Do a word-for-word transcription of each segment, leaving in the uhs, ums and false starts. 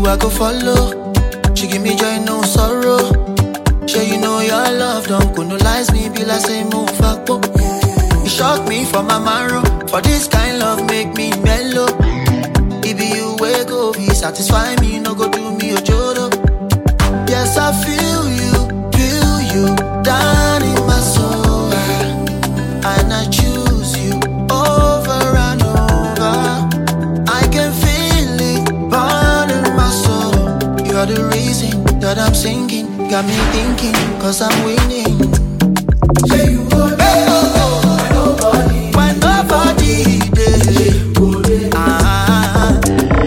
I go follow. She give me joy, no sorrow. Sure you know your love don't colonize me, be like say move fuck. You shock me for my marrow. For this kind love make me mellow. It be you way go be satisfy me, no go do me a jodo. Yes, I feel you, feel you down in my soul, and I choose you over and over. I can feel it burn in my soul. You're the reason that I'm singing, got me thinking, cause I'm winning. Say you go there, when nobody, when nobody there. Ah.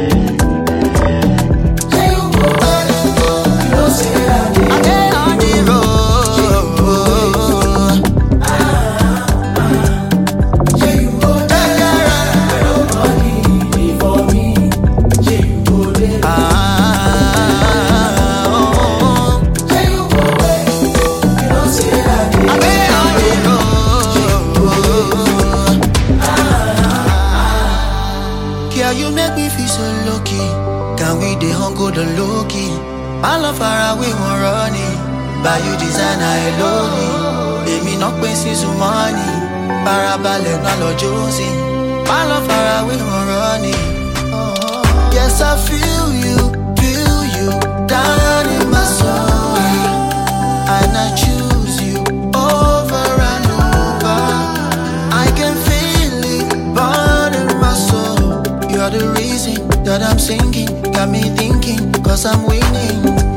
Say you go there, you know say I did. I did on the road. Ah. Say you go there, when nobody there for me. Say you go there. Ah. Oh. Say you go there, you know say I did. I did on the road. Ah. Yeah, you make me feel so lucky. Can we dey hung the low key? I love far away one running. By you design I love you. Èmi náà pè sí Zumani. Farabalẹ̀ náà lọ Josie. I love far away one running. Yes, I feel you, feel you down in my soul, and I choose you over and over. I can feel it burn in my soul. You're the reason that I'm singing, got me thinking, cause I'm winning.